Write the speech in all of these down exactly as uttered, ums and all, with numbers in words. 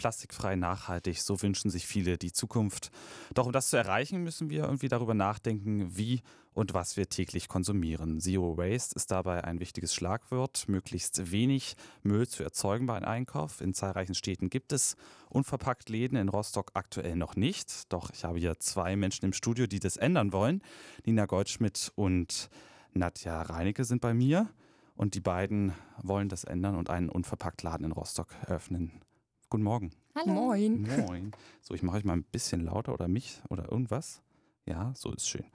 plastikfrei, nachhaltig, so wünschen sich viele die Zukunft. Doch um das zu erreichen, müssen wir irgendwie darüber nachdenken, wie und was wir täglich konsumieren. Zero Waste ist dabei ein wichtiges Schlagwort. Möglichst wenig Müll zu erzeugen bei einem Einkauf. In zahlreichen Städten gibt es unverpackt Läden, in Rostock aktuell noch nicht. Doch ich habe hier zwei Menschen im Studio, die das ändern wollen. Nina Goldschmidt und Nadja Reinecke sind bei mir. Und die beiden wollen das ändern und einen Unverpacktladen in Rostock eröffnen. Guten Morgen. Hallo. Moin. Moin. So, ich mache euch mal ein bisschen lauter oder mich oder irgendwas. Ja, so ist schön.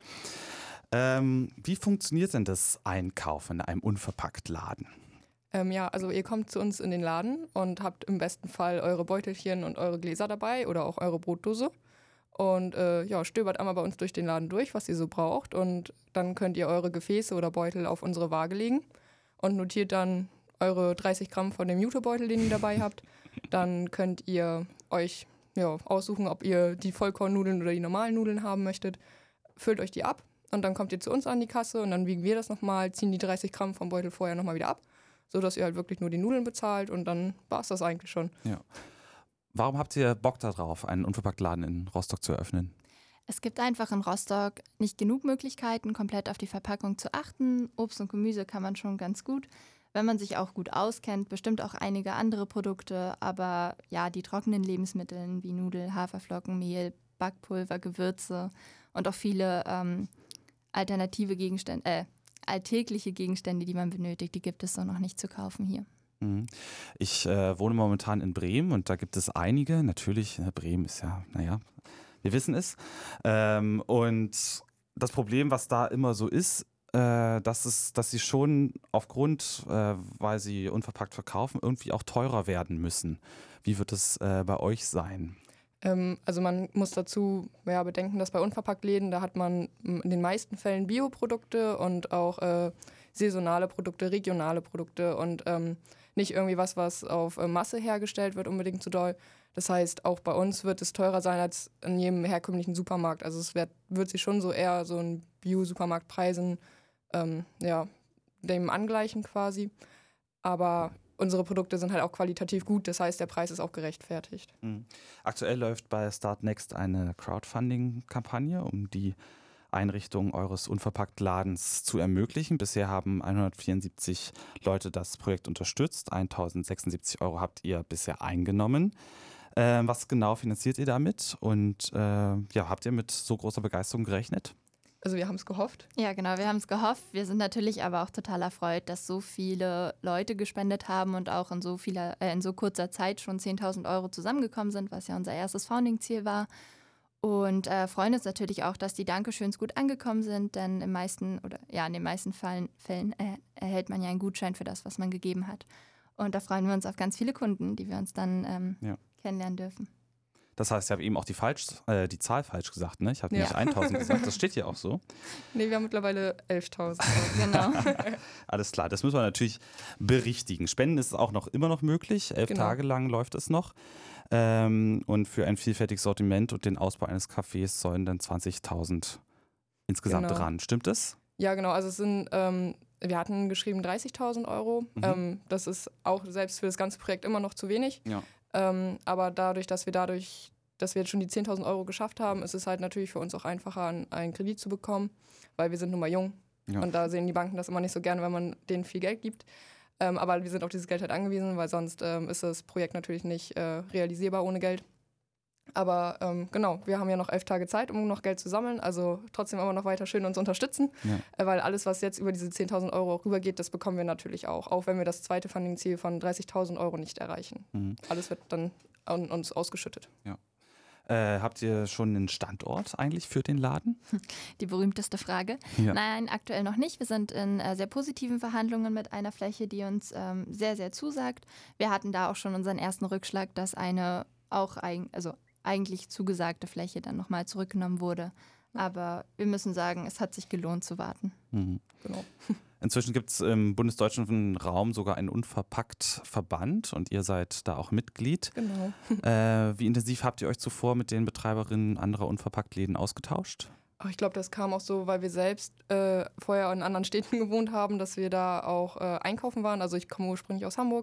Ähm, wie funktioniert denn das Einkaufen in einem Unverpacktladen? Ähm, ja, also ihr kommt zu uns in den Laden und habt im besten Fall eure Beutelchen und eure Gläser dabei oder auch eure Brotdose. Und äh, ja, stöbert einmal bei uns durch den Laden durch, was ihr so braucht. Und dann könnt ihr eure Gefäße oder Beutel auf unsere Waage legen und notiert dann eure dreißig Gramm von dem Jutebeutel, den ihr dabei habt. Dann könnt ihr euch ja, aussuchen, ob ihr die Vollkornnudeln oder die normalen Nudeln haben möchtet. Füllt euch die ab und dann kommt ihr zu uns an die Kasse und dann wiegen wir das nochmal, ziehen die dreißig Gramm vom Beutel vorher nochmal wieder ab, sodass ihr halt wirklich nur die Nudeln bezahlt und dann war es das eigentlich schon. Ja. Warum habt ihr Bock darauf, einen Unverpacktladen in Rostock zu eröffnen? Es gibt einfach in Rostock nicht genug Möglichkeiten, komplett auf die Verpackung zu achten. Obst und Gemüse kann man schon ganz gut, wenn man sich auch gut auskennt. Bestimmt auch einige andere Produkte, aber ja, die trockenen Lebensmittel wie Nudel, Haferflocken, Mehl, Backpulver, Gewürze und auch viele ähm, alternative Gegenstände, äh, alltägliche Gegenstände, die man benötigt, die gibt es so noch nicht zu kaufen hier. Ich äh, wohne momentan in Bremen und da gibt es einige. Natürlich, ne, Bremen ist ja, naja, wir wissen es. Ähm, und das Problem, was da immer so ist, äh, dass, es, dass sie schon aufgrund, äh, weil sie unverpackt verkaufen, irgendwie auch teurer werden müssen. Wie wird es äh, bei euch sein? Ähm, also man muss dazu ja, bedenken, dass bei Unverpacktläden, da hat man in den meisten Fällen Bioprodukte und auch äh, saisonale Produkte, regionale Produkte und ähm, nicht irgendwie was, was auf äh, Masse hergestellt wird, unbedingt zu doll. Das heißt, auch bei uns wird es teurer sein als in jedem herkömmlichen Supermarkt. Also es wird, wird sich schon so eher so in Bio-Supermarktpreisen ähm, ja, dem angleichen quasi. Aber unsere Produkte sind halt auch qualitativ gut, das heißt, der Preis ist auch gerechtfertigt. Mhm. Aktuell läuft bei Start Next eine Crowdfunding-Kampagne, um die Einrichtung eures Unverpacktladens zu ermöglichen. Bisher haben hundertvierundsiebzig Leute das Projekt unterstützt. eintausendsechsundsiebzig Euro habt ihr bisher eingenommen. Äh, was genau finanziert ihr damit? Und äh, ja, habt ihr mit so großer Begeisterung gerechnet? Also wir haben es gehofft. Ja, genau, wir haben es gehofft. Wir sind natürlich aber auch total erfreut, dass so viele Leute gespendet haben und auch in so, vieler, äh, in so kurzer Zeit schon zehntausend Euro zusammengekommen sind, was ja unser erstes Founding-Ziel war. Und äh, freuen uns natürlich auch, dass die Dankeschöns gut angekommen sind, denn im meisten oder ja in den meisten Fällen, Fällen äh, erhält man ja einen Gutschein für das, was man gegeben hat. Und da freuen wir uns auf ganz viele Kunden, die wir uns dann ähm, ja. kennenlernen dürfen. Das heißt, ich habe eben auch die, falsch, äh, die Zahl falsch gesagt, ne? Ich habe ja. nicht eintausend gesagt, das steht hier auch so. Nee, wir haben mittlerweile elftausend. Genau. Alles klar, das müssen wir natürlich berichtigen. Spenden ist auch noch immer noch möglich, elf genau. Tage lang läuft es noch. Ähm, und für ein vielfältiges Sortiment und den Ausbau eines Cafés sollen dann zwanzigtausend insgesamt genau. ran. Stimmt das? Ja, genau. Also es sind, ähm, wir hatten geschrieben dreißigtausend Euro. Mhm. Ähm, das ist auch selbst für das ganze Projekt immer noch zu wenig. Ja. Ähm, aber dadurch, dass wir dadurch, dass wir jetzt schon die zehntausend Euro geschafft haben, ist es halt natürlich für uns auch einfacher, einen Kredit zu bekommen, weil wir sind nun mal jung. Ja. Und da sehen die Banken das immer nicht so gerne, wenn man denen viel Geld gibt. Ähm, aber wir sind auf dieses Geld halt angewiesen, weil sonst ähm, ist das Projekt natürlich nicht äh, realisierbar ohne Geld. Aber ähm, genau, wir haben ja noch elf Tage Zeit, um noch Geld zu sammeln. Also trotzdem immer noch weiter schön uns unterstützen. Ja. Äh, weil alles, was jetzt über diese zehntausend Euro rübergeht, das bekommen wir natürlich auch. Auch wenn wir das zweite Funding-Ziel von dreißigtausend Euro nicht erreichen. Mhm. Alles wird dann an uns ausgeschüttet. Ja. Äh, habt ihr schon einen Standort eigentlich für den Laden? Die berühmteste Frage. Ja. Nein, aktuell noch nicht. Wir sind in äh, sehr positiven Verhandlungen mit einer Fläche, die uns ähm, sehr, sehr zusagt. Wir hatten da auch schon unseren ersten Rückschlag, dass eine auch eig- also eigentlich zugesagte Fläche dann nochmal zurückgenommen wurde. Aber wir müssen sagen, es hat sich gelohnt zu warten. Mhm. Genau. Inzwischen gibt es im bundesdeutschen Raum sogar einen Unverpackt-Verband und ihr seid da auch Mitglied. Genau. Äh, wie intensiv habt ihr euch zuvor mit den Betreiberinnen anderer Unverpackt-Läden ausgetauscht? Ach, ich glaube, das kam auch so, weil wir selbst äh, vorher in anderen Städten gewohnt haben, dass wir da auch äh, einkaufen waren. Also ich komme ursprünglich aus Hamburg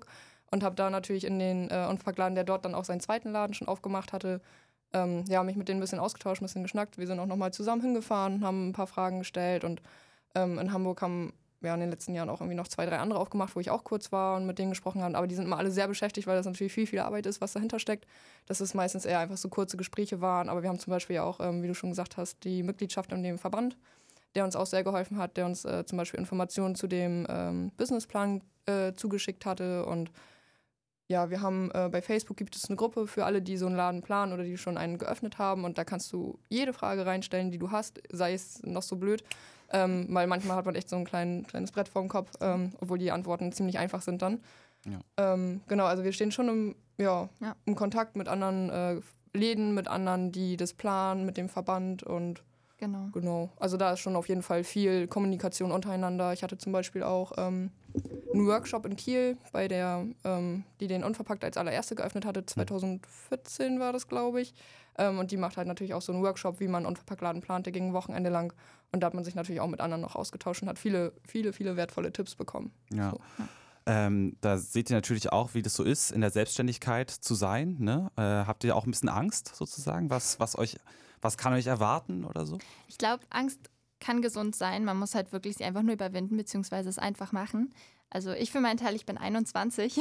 und habe da natürlich in den äh, Unverpacktladen, der dort dann auch seinen zweiten Laden schon aufgemacht hatte, ähm, ja, mich mit denen ein bisschen ausgetauscht, ein bisschen geschnackt. Wir sind auch nochmal zusammen hingefahren, haben ein paar Fragen gestellt und ähm, in Hamburg haben wir in den letzten Jahren auch irgendwie noch zwei, drei andere aufgemacht, wo ich auch kurz war und mit denen gesprochen habe. Aber die sind immer alle sehr beschäftigt, weil das natürlich viel, viel Arbeit ist, was dahinter steckt. Dass es meistens eher einfach so kurze Gespräche waren. Aber wir haben zum Beispiel ja auch, ähm, wie du schon gesagt hast, die Mitgliedschaft in dem Verband, der uns auch sehr geholfen hat, der uns äh, zum Beispiel Informationen zu dem ähm, Businessplan äh, zugeschickt hatte. Und ja, wir haben äh, bei Facebook gibt es eine Gruppe für alle, die so einen Laden planen oder die schon einen geöffnet haben. Und da kannst du jede Frage reinstellen, die du hast, sei es noch so blöd. Ähm, weil manchmal hat man echt so ein klein, kleines Brett vorm Kopf, ähm, obwohl die Antworten ziemlich einfach sind dann. Ja. Ähm, genau, also wir stehen schon im, ja, Ja. im Kontakt mit anderen äh, Läden, mit anderen, die das planen, mit dem Verband und Genau. genau. Also da ist schon auf jeden Fall viel Kommunikation untereinander. Ich hatte zum Beispiel auch ähm, einen Workshop in Kiel, bei der, ähm, die den Unverpackt als allererste geöffnet hatte. zwanzig vierzehn war das, glaube ich. Ähm, und die macht halt natürlich auch so einen Workshop, wie man einen Unverpacktladen plant. Der ging ein Wochenende lang. Und da hat man sich natürlich auch mit anderen noch ausgetauscht und hat viele, viele, viele wertvolle Tipps bekommen. Ja. So. Ähm, da seht ihr natürlich auch, wie das so ist, in der Selbstständigkeit zu sein. Ne? Äh, habt ihr auch ein bisschen Angst sozusagen? Was, was, euch, was kann euch erwarten oder so? Ich glaube, Angst kann gesund sein. Man muss halt wirklich sie einfach nur überwinden, beziehungsweise es einfach machen. Also ich für meinen Teil, ich bin einundzwanzig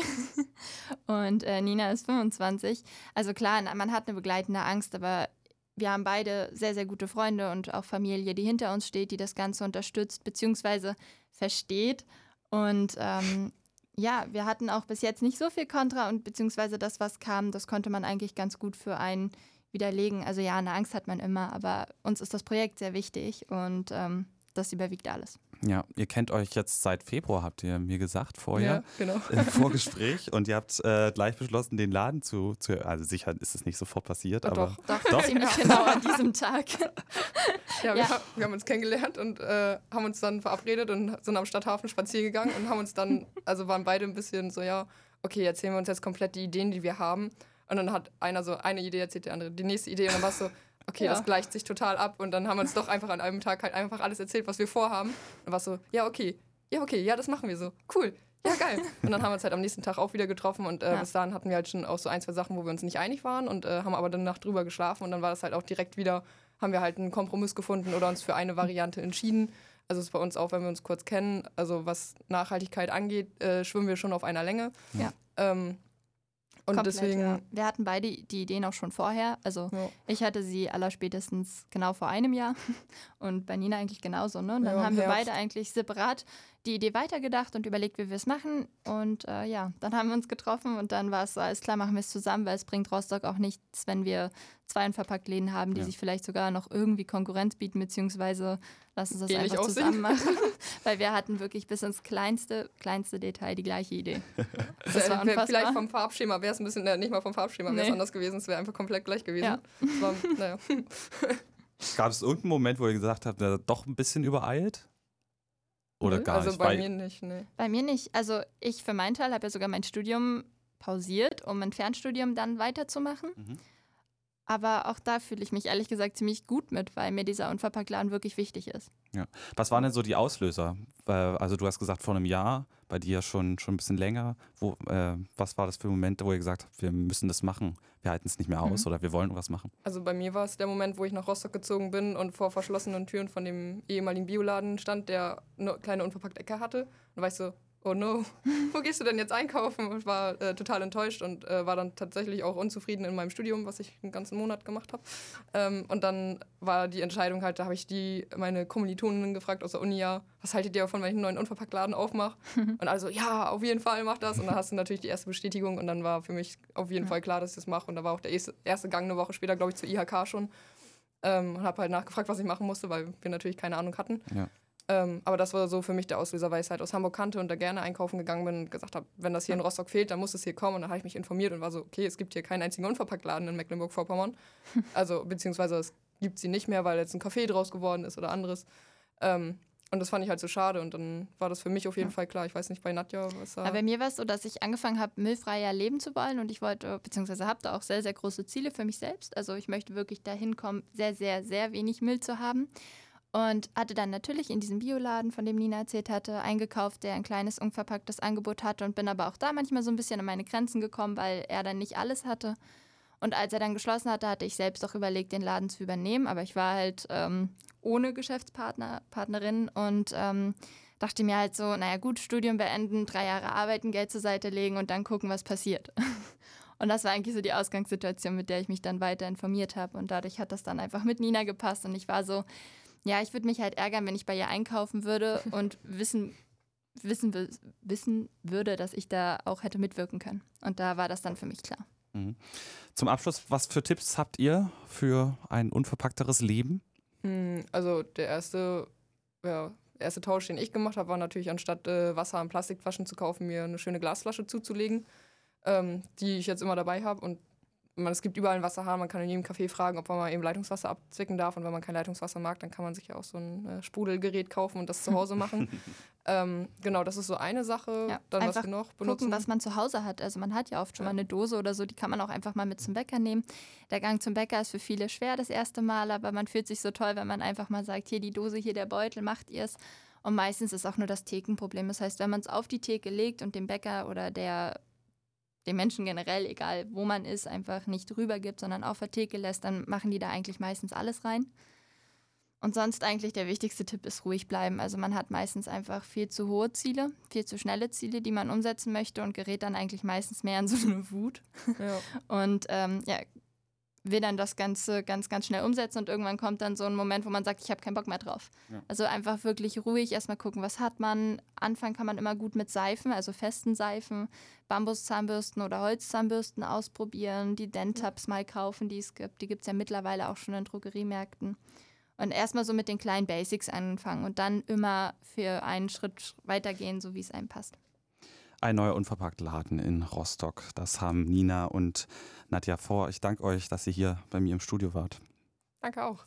und äh, Nina ist fünfundzwanzig. Also klar, man hat eine begleitende Angst, aber wir haben beide sehr, sehr gute Freunde und auch Familie, die hinter uns steht, die das Ganze unterstützt, beziehungsweise versteht. Und ähm, ja, wir hatten auch bis jetzt nicht so viel Kontra und beziehungsweise das, was kam, das konnte man eigentlich ganz gut für einen widerlegen. Also ja, eine Angst hat man immer, aber uns ist das Projekt sehr wichtig und ähm, das überwiegt alles. Ja, ihr kennt euch jetzt seit Februar, habt ihr mir gesagt, vorher Ja, genau. im Vorgespräch. Und ihr habt äh, gleich beschlossen, den Laden zu, zu also sicher ist es nicht sofort passiert, Ja, aber doch. Doch, Doch? ziemlich genau an diesem Tag. Ja, wir, Ja. ha- wir haben uns kennengelernt und äh, haben uns dann verabredet und sind am Stadthafen spazieren gegangen und haben uns dann, also waren beide ein bisschen so, ja, okay, erzählen wir uns jetzt komplett die Ideen, die wir haben. Und dann hat einer so eine Idee erzählt, der andere die nächste Idee und dann war es so, okay, Ja. das gleicht sich total ab und dann haben wir uns doch einfach an einem Tag halt einfach alles erzählt, was wir vorhaben. Und dann war es so, ja, okay, ja, okay, ja, das machen wir so, cool, ja, geil. Und dann haben wir uns halt am nächsten Tag auch wieder getroffen und äh, Ja. bis dahin hatten wir halt schon auch so ein, zwei Sachen, wo wir uns nicht einig waren und äh, haben aber dann Nacht drüber geschlafen und dann war das halt auch direkt wieder, haben wir halt einen Kompromiss gefunden oder uns für eine Variante entschieden. Also es ist bei uns auch, wenn wir uns kurz kennen, also was Nachhaltigkeit angeht, äh, schwimmen wir schon auf einer Länge. Ja. Ähm, und Komplett, deswegen, ja. Wir hatten beide die Ideen auch schon vorher. Also ja. ich hatte sie allerspätestens genau vor einem Jahr und bei Nina eigentlich genauso. Ne? Und dann Ja, im haben wir Herbst. beide eigentlich separat die Idee weitergedacht und überlegt, wie wir es machen. Und äh, ja, dann haben wir uns getroffen und dann war es so, alles klar, machen wir es zusammen, weil es bringt Rostock auch nichts, wenn wir zwei Unverpackt-Läden haben, die Ja. sich vielleicht sogar noch irgendwie Konkurrenz bieten, beziehungsweise lass uns das Ähnlich einfach aussehen. zusammen machen. Weil wir hatten wirklich bis ins kleinste, kleinste Detail die gleiche Idee. Das war Äh, wär- vielleicht unfassbar. vom Farbschema wäre es ein bisschen, äh, nicht mal vom Farbschema wäre es Nee. anders gewesen, es wäre einfach komplett gleich gewesen. Ja. Es war, naja. gab es irgendeinen Moment, wo ihr gesagt habt, na, doch ein bisschen übereilt? Oder Nö, gar also nicht? bei Weil- mir nicht, nee. Bei mir nicht. Also ich für meinen Teil habe ja sogar mein Studium pausiert, um ein Fernstudium dann weiterzumachen. Mhm. Aber auch da fühle ich mich ehrlich gesagt ziemlich gut mit, weil mir dieser Unverpacktladen wirklich wichtig ist. Was waren denn so die Auslöser? Äh, Also du hast gesagt, vor einem Jahr, bei dir schon, schon ein bisschen länger. Wo, äh, was war das für Momente, wo ihr gesagt habt, wir müssen das machen, wir halten es nicht mehr aus Mhm. oder wir wollen was machen? Also bei mir war es der Moment, wo ich nach Rostock gezogen bin und vor verschlossenen Türen von dem ehemaligen Bioladen stand, der eine kleine unverpackte Ecke hatte. Und war ich so, oh no, wo gehst du denn jetzt einkaufen? Und war äh, total enttäuscht und äh, war dann tatsächlich auch unzufrieden in meinem Studium, was ich einen ganzen Monat gemacht habe. Ähm, und dann war die Entscheidung halt, da habe ich die, meine Kommilitoninnen gefragt aus der Uni, ja, was haltet ihr davon, wenn ich einen neuen Unverpacktladen aufmache? Und also, ja, auf jeden Fall mach das. Und dann hast du natürlich die erste Bestätigung und dann war für mich auf jeden Ja. Fall klar, dass ich das mache. Und da war auch der erste- erste Gang eine Woche später, glaube ich, zur I H K schon. Ähm, und habe halt nachgefragt, was ich machen musste, weil wir natürlich keine Ahnung hatten. Ja. Ähm, aber das war so für mich der Auslöser, weil ich halt aus Hamburg kannte und da gerne einkaufen gegangen bin und gesagt habe, wenn das hier in Rostock fehlt, dann muss es hier kommen. Und dann habe ich mich informiert und war so, okay, es gibt hier keinen einzigen Unverpacktladen in Mecklenburg-Vorpommern. Also beziehungsweise es gibt sie nicht mehr, weil jetzt ein Café draus geworden ist oder anderes. Ähm, und das fand ich halt so schade und dann war das für mich auf jeden Ja. Fall klar. Ich weiß nicht, bei Nadja, was da... Aber bei mir war es so, dass ich angefangen habe, müllfreier leben zu wollen und ich wollte, beziehungsweise habe da auch sehr, sehr große Ziele für mich selbst. Also ich möchte wirklich dahin kommen, sehr, sehr, sehr wenig Müll zu haben. Und hatte dann natürlich in diesem Bioladen, von dem Nina erzählt hatte, eingekauft, der ein kleines, unverpacktes Angebot hatte und bin aber auch da manchmal so ein bisschen an meine Grenzen gekommen, weil er dann nicht alles hatte. Und als er dann geschlossen hatte, hatte ich selbst auch überlegt, den Laden zu übernehmen, aber ich war halt ähm, ohne Geschäftspartner, Partnerin und ähm, dachte mir halt so, naja gut, Studium beenden, drei Jahre arbeiten, Geld zur Seite legen und dann gucken, was passiert. Und das war eigentlich so die Ausgangssituation, mit der ich mich dann weiter informiert habe und dadurch hat das dann einfach mit Nina gepasst und ich war so, ja, ich würde mich halt ärgern, wenn ich bei ihr einkaufen würde und wissen, wissen, wissen würde, dass ich da auch hätte mitwirken können. Und da war das dann für mich klar. Mhm. Zum Abschluss, was für Tipps habt ihr für ein unverpackteres Leben? Also der erste, ja, erste Tausch, den ich gemacht habe, war natürlich, anstatt äh, Wasser in Plastikflaschen zu kaufen, mir eine schöne Glasflasche zuzulegen, ähm, die ich jetzt immer dabei habe. Und man, es gibt überall einen Wasserhahn, man kann in jedem Café fragen, ob man mal eben Leitungswasser abzwicken darf. Und wenn man kein Leitungswasser mag, dann kann man sich ja auch so ein äh, Sprudelgerät kaufen und das zu Hause machen. ähm, genau, das ist so eine Sache. Ja, dann, was einfach wir noch benutzen. gucken, was man zu Hause hat. Also man hat ja oft schon Ja. mal eine Dose oder so, die kann man auch einfach mal mit zum Bäcker nehmen. Der Gang zum Bäcker ist für viele schwer das erste Mal, aber man fühlt sich so toll, wenn man einfach mal sagt, hier die Dose, hier der Beutel, macht ihr es. Und meistens ist auch nur das Thekenproblem. Das heißt, wenn man es auf die Theke legt und dem Bäcker oder der den Menschen generell, egal wo man ist, einfach nicht drüber gibt, sondern auf der Theke lässt, dann machen die da eigentlich meistens alles rein. Und sonst eigentlich der wichtigste Tipp ist ruhig bleiben. Also man hat meistens einfach viel zu hohe Ziele, viel zu schnelle Ziele, die man umsetzen möchte und gerät dann eigentlich meistens mehr in so eine Wut. Ja. Und ähm, ja, will dann das Ganze ganz, ganz schnell umsetzen und irgendwann kommt dann so ein Moment, wo man sagt, ich habe keinen Bock mehr drauf. Ja. Also einfach wirklich ruhig, erstmal gucken, was hat man. Anfangen kann man immer gut mit Seifen, also festen Seifen, Bambuszahnbürsten oder Holzzahnbürsten ausprobieren, die Dentabs mal kaufen, die es gibt. Die gibt es ja mittlerweile auch schon in Drogeriemärkten. Und erstmal so mit den kleinen Basics anfangen und dann immer für einen Schritt weitergehen, so wie es einem passt. Ein neuer Unverpackt-Laden in Rostock. Das haben Nina und Nadja vor. Ich danke euch, dass ihr hier bei mir im Studio wart. Danke auch.